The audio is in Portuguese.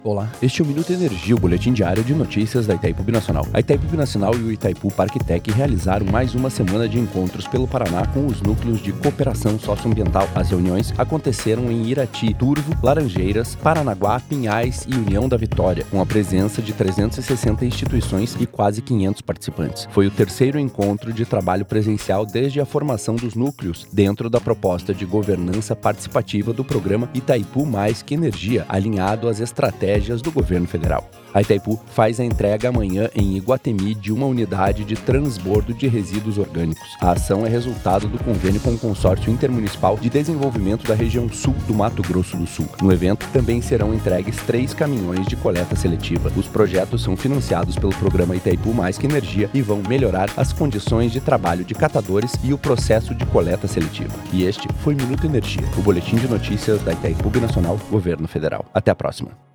Olá, este é o Minuto Energia, o boletim diário de notícias da Itaipu Binacional. A Itaipu Binacional e o Itaipu Parque Tech realizaram mais uma semana de encontros pelo Paraná com os núcleos de cooperação socioambiental. As reuniões aconteceram em Irati, Turvo, Laranjeiras, Paranaguá, Pinhais e União da Vitória, com a presença de 360 instituições e quase 500 participantes. Foi o terceiro encontro de trabalho presencial desde a formação dos núcleos, dentro da proposta de governança participativa do programa Itaipu Mais que Energia, alinhado às estratégias do governo federal. A Itaipu faz a entrega amanhã em Iguatemi de uma unidade de transbordo de resíduos orgânicos. A ação é resultado do convênio com o Consórcio Intermunicipal de Desenvolvimento da Região Sul do Mato Grosso do Sul. No evento também serão entregues 3 caminhões de coleta seletiva. Os projetos são financiados pelo programa Itaipu Mais que Energia e vão melhorar as condições de trabalho de catadores e o processo de coleta seletiva. E este foi Minuto Energia, o boletim de notícias da Itaipu Binacional, Governo Federal. Até a próxima.